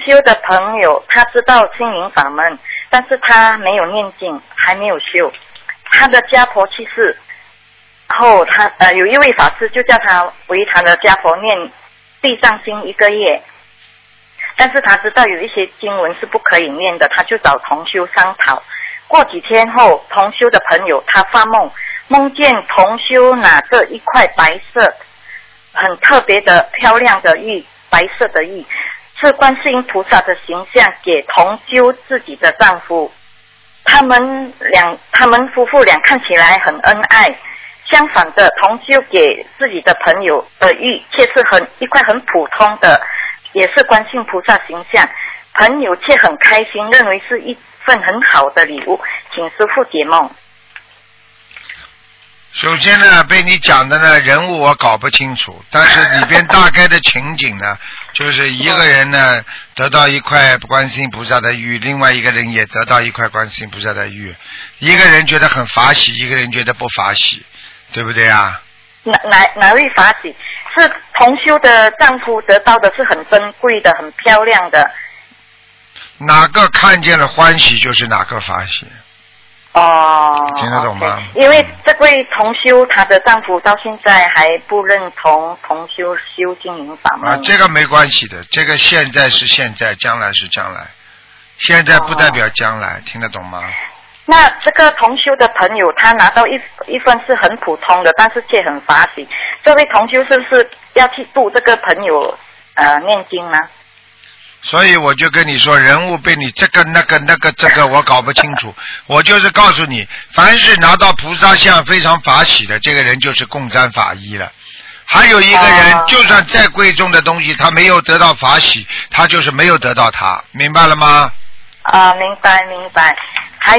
修的朋友，他知道心灵法门，但是他没有念经，还没有修。他的家婆去世后，他有一位法师就叫他为他的家婆念地藏经1个月，但是他知道有一些经文是不可以念的，他就找同修商讨。过几天后，同修的朋友他发梦，梦见同修拿着一块白色很特别的漂亮的玉，白色的玉，是观世音菩萨的形象给同修自己的丈夫。他们夫妇俩看起来很恩爱。相反的，同修给自己的朋友的玉却是一块很普通的，也是观世音菩萨形象。朋友却很开心，认为是一份很好的礼物，请师父解梦。 首先呢，被你讲的呢人物我搞不清楚，但是里边大概的情景呢，就是一个人呢得到一块观世音菩萨的玉，另外一个人也得到一块观世音菩萨的玉，一个人觉得很法喜，一个人觉得不法喜，对不对啊？ 哪位法喜？是同修的丈夫得到的是很珍贵的、很漂亮的。 哪个看见了欢喜就是哪个法喜。 哦， 听得懂吗？ 因为这位同修，她的丈夫到现在还不认同同修修心灵法门。 这个没关系的，这个现在是现在，将来是将来，现在不代表将来，听得懂吗？ 那这个同修的朋友，他拿到一份是很普通的，但是却很法喜。这位同修是不是要去度这个朋友念经呢？ 所以我就跟你说，人物被你这个那个这个我搞不清楚。我就是告诉你，凡是拿到菩萨像非常法喜的，这个人就是共沾法衣了。还有一个人，就算再贵重的东西，他没有得到法喜，他就是没有得到它，明白了吗？ 明白。